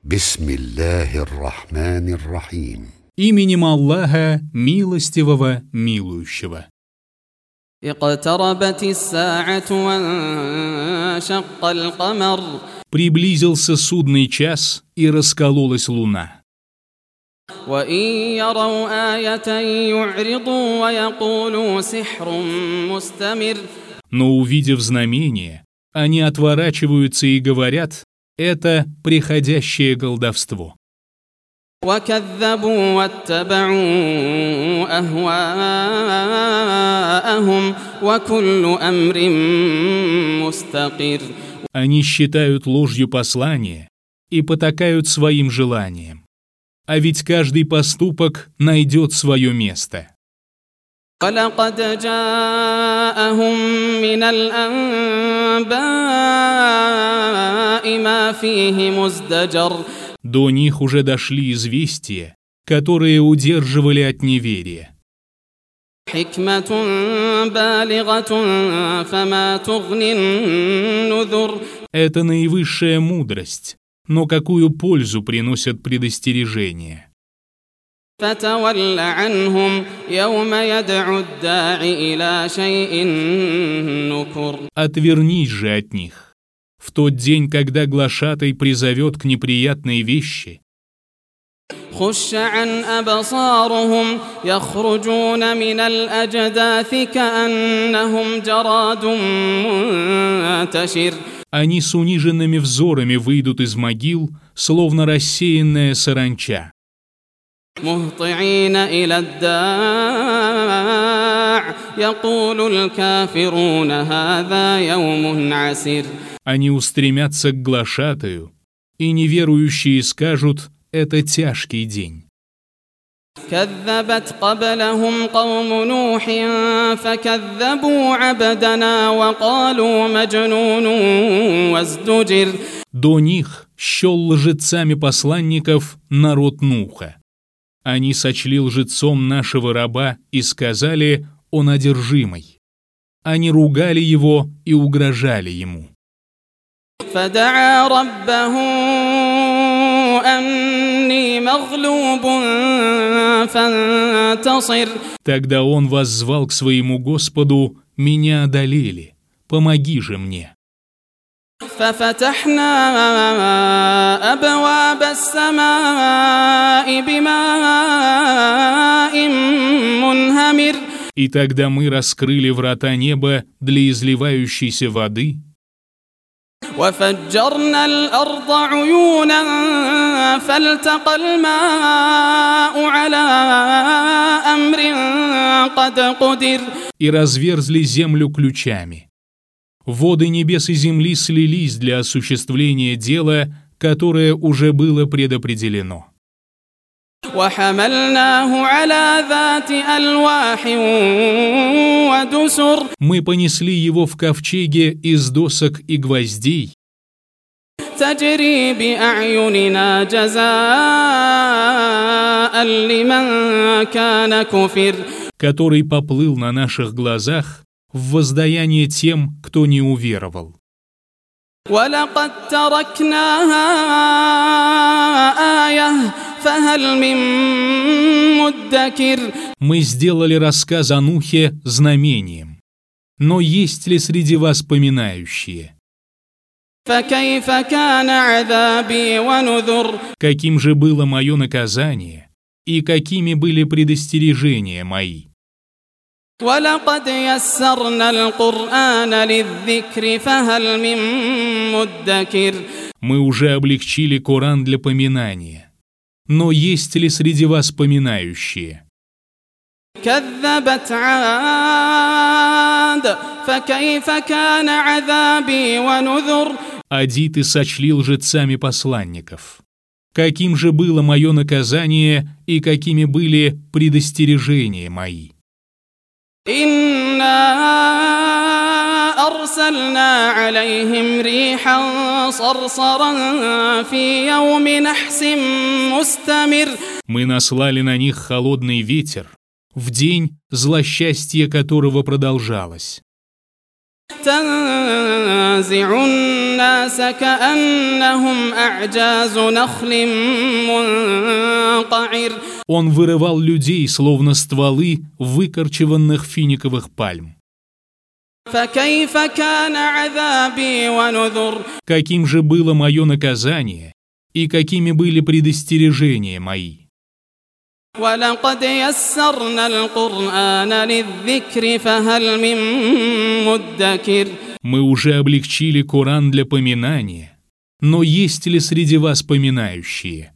Бисмиллахир-рахманир-рахим. Именем Аллаха, милостивого, милующего. Приблизился судный час, и раскололась луна. Но, увидев знамение, они отворачиваются и говорят: это приходящее колдовство. Они считают ложью послание и потакают своим желаниям. А ведь каждый поступок найдет свое место. До них уже дошли известия, которые удерживали от неверия. Это наивысшая мудрость, но какую пользу приносят предостережения? Отвернись же от них. В тот день, когда глашатай призовет к неприятной вещи, они с униженными взорами выйдут из могил, словно рассеянная саранча. Они устремятся к глашатаю, и неверующие скажут: это тяжкий день. До них счел лжецами посланников народ Нуха. Они сочли лжецом нашего раба и сказали: он одержимый. Они ругали его и угрожали ему. Тогда он воззвал к своему Господу: меня одолели, помоги же мне. И тогда мы раскрыли врата неба для изливающейся воды, и разверзли землю ключами. Воды небес и земли слились для осуществления дела, которое уже было предопределено. Мы понесли его в ковчеге из досок и гвоздей, который поплыл на наших глазах в воздаяние тем, кто не уверовал. Мы сделали рассказ о Нухе знамением. Но есть ли среди вас поминающие? Каким же было мое наказание, и какими были предостережения мои? Мы уже облегчили Коран для поминания. Но есть ли среди вас поминающие? Адиты сочли лжецами посланников. Каким же было мое наказание, и какими были предостережения мои? Мы наслали на них холодный ветер в день, злосчастье которого продолжалось. تنزع الناس كأنهم أعجاز نخل منقعر. Он вырывал людей, словно стволы выкорчеванных финиковых пальм. فكيف كان عذابي ونذر. Каким же было мое наказание, и какими были предостережения мои? ولقد يسرنا القرآن للذكر فهل من مدكر. Мы уже облегчили Коран для поминания, но есть ли среди вас поминающие?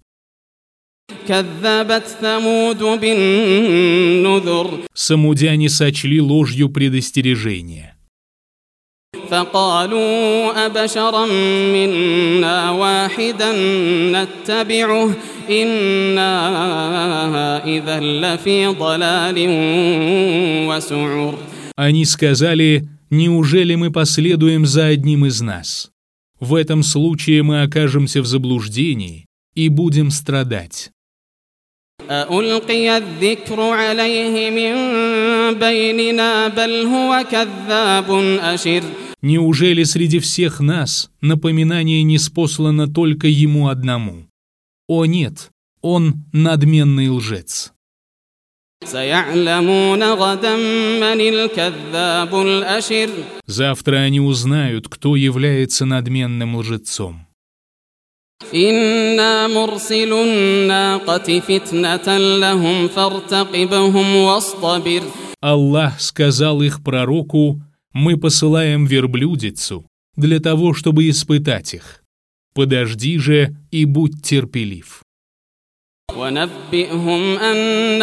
كذبت ثمود بالنذر. Самудяне сочли ложью предостережения. فقالوا أبشرا منا واحدا نتبعه إنا إذا لفي ضلال وسعر. Они сказали: неужели мы последуем за одним из нас? В этом случае мы окажемся в заблуждении и будем страдать. ألقي الذكر عليه من بيننا بل هو كذاب أشر. Неужели среди всех нас напоминание не спослано только ему одному? О нет, он надменный лжец. سيعلمون غدا من الكذاب الأشر. Завтра они узнают, кто является надменным лжецом. إنا مرسل الناقة فتنة لهم فارتقبهم واصطبر. Аллах сказал их пророку: мы посылаем верблюдицу для того, чтобы испытать их. Подожди же и будь терпелив. ونبئهم أن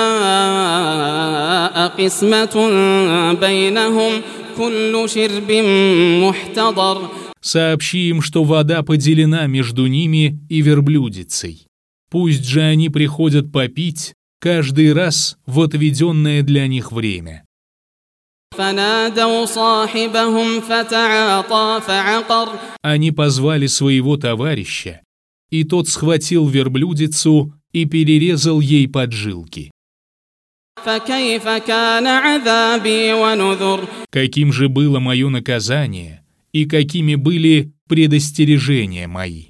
الماء قسمة بينهم كل شرب محتضر. Сообщи им, что вода поделена между ними и верблюдицей. Пусть же они приходят попить каждый раз в отведенное для них время. فنادوا صاحبهم فتعاطى فعقر. Они позвали своего товарища, и тот схватил верблюдицу и перерезал ей поджилки. فكيف كان عذابي ونذر. Каким же было мое наказание, и какими были предостережения мои?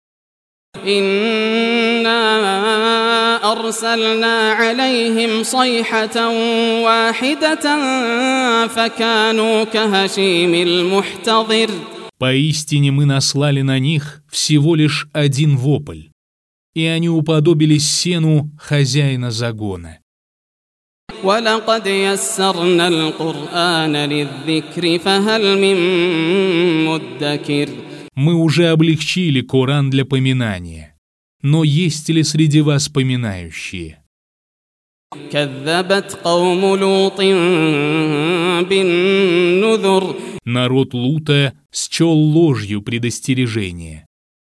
إنا أرسلنا عليهم صيحة واحدة فكانوا كهشيم المحتضر. Поистине мы наслали на них всего лишь один вопль, и они уподобились сену хозяина загона. ولقد يسرنا القرآن للذكر فهل من مدكر. Мы уже облегчили Коран для поминания, но есть ли среди вас поминающие? كذبت قوم لوط بالنذر. Народ Лута счел ложью предостережение.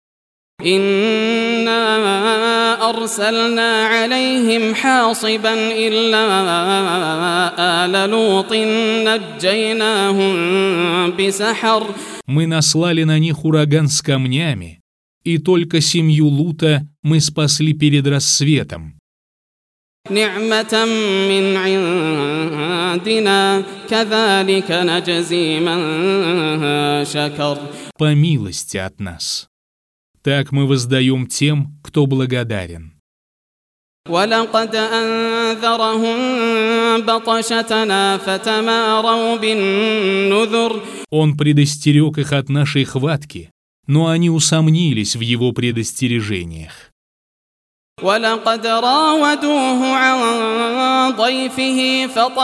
إنا أرسلنا عليهم حاصبا إلا آل لوط نجيناهم بسحر. Мы наслали на них ураган с камнями, и только семью Лута мы спасли перед рассветом. نعمة من عندنا كذلك نجزي من شكر. По милости от нас. Так мы воздаем тем, кто благодарен. ولقد أنذرهم بطشتنا فتماروا بالنذر. Он предостерег их от нашей хватки, но они усомнились в его предостережениях. ولقد راودوه عن ضيفه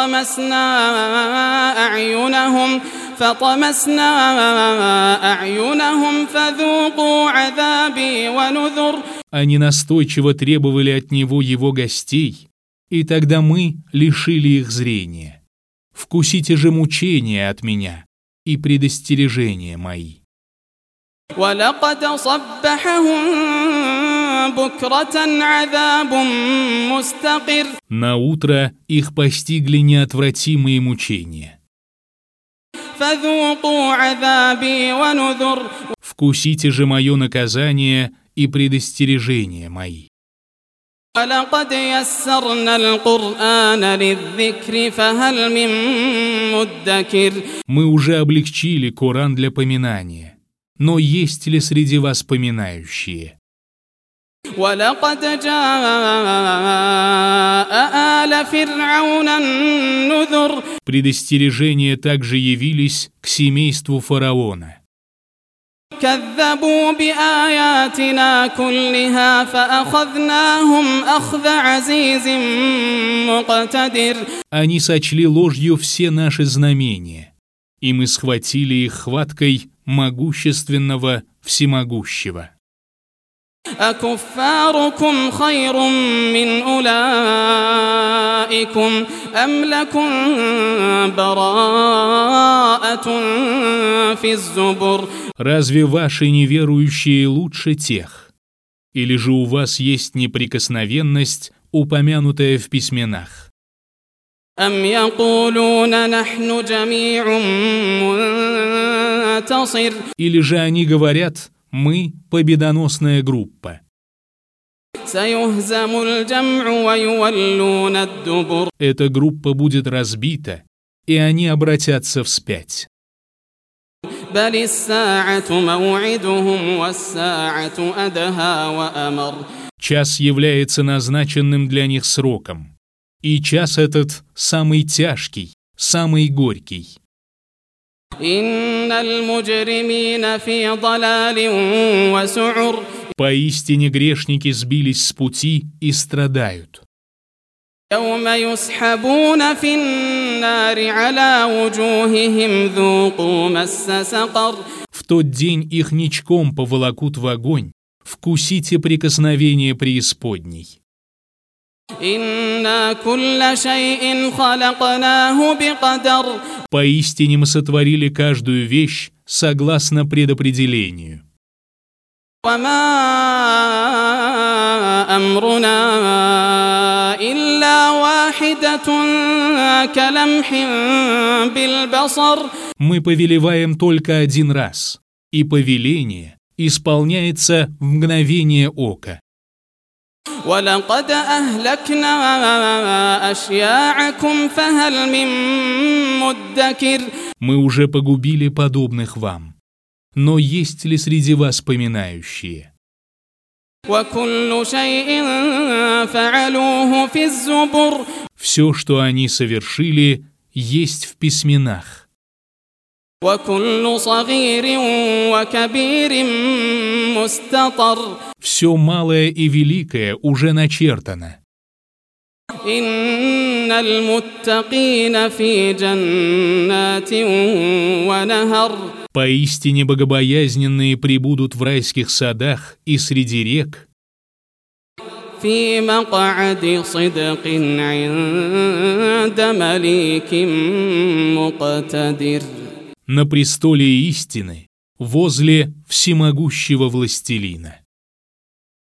فطمسنا أعينهم فذوقوا عذابي ونذر. Они настойчиво требовали от него его гостей, и тогда мы лишили их зрения. Вкусите же мучения от меня и предостережения мои. ولقد صبحهم بكرة عذاب مستقر. На утро их постигли неотвратимые мучения. فذوقوا عذابي ونذر. Вкусите же мое наказание и предостережения мои. ولقد يسرنا القرآن للذكر فهل من مدكر. Мы уже облегчили Коран для поминания, но есть ли среди вас поминающие? ولقد جاء آل فرعون النذر. Предостережения также явились к семейству фараона. كذبوا بآياتنا كلها فأخذناهم أخذ عزيز مقتدر. Они сочли ложью все наши знамения, и мы схватили их хваткой могущественного всемогущего. أكفاركم خير من أولئكم أم لكم براءة في الزبر. Разве ваши неверующие лучше тех? Или же у вас есть неприкосновенность, упомянутая в письменах? أم يقولون نحن جميع منتصر. Или же они говорят: мы победоносная группа. سيهزم الجمع ويولون الدبر. Эта группа будет разбита, и они обратятся вспять. بل الساعة موعدهم والساعة أدهى وأمر. Час является назначенным для них сроком, и час этот самый тяжкий, самый горький. إن المجرمين في ضلال وسعر. Поистине грешники сбились с пути и страдают. يوم يسحبون في النار على وجوههم ذوقوا مس سقر. В тот день их ничком поволокут в огонь, вкусите прикосновение преисподней. إنا كل شيء خلقناه بقدر. Поистине мы сотворили каждую вещь согласно предопределению. وما أمرنا إلا واحدة كلمح بالبصر. Мы повелеваем только один раз, и повеление исполняется в мгновение ока. ولقد أهلكنا أشياعكم فهل من مدكر. Мы уже погубили подобных вам, но есть ли среди вас поминающие? وكل شيء فعلوه في الزبر. Все, что они совершили, есть в письменах. وكل صغير وكبير مستطر. Все малое и великое уже начертано. إن المتقين في جنات ونهر. Поистине богобоязненные пребудут в райских садах и среди рек. في مقعد صدق عند مليك مقتدر. На престоле истины, возле всемогущего властелина.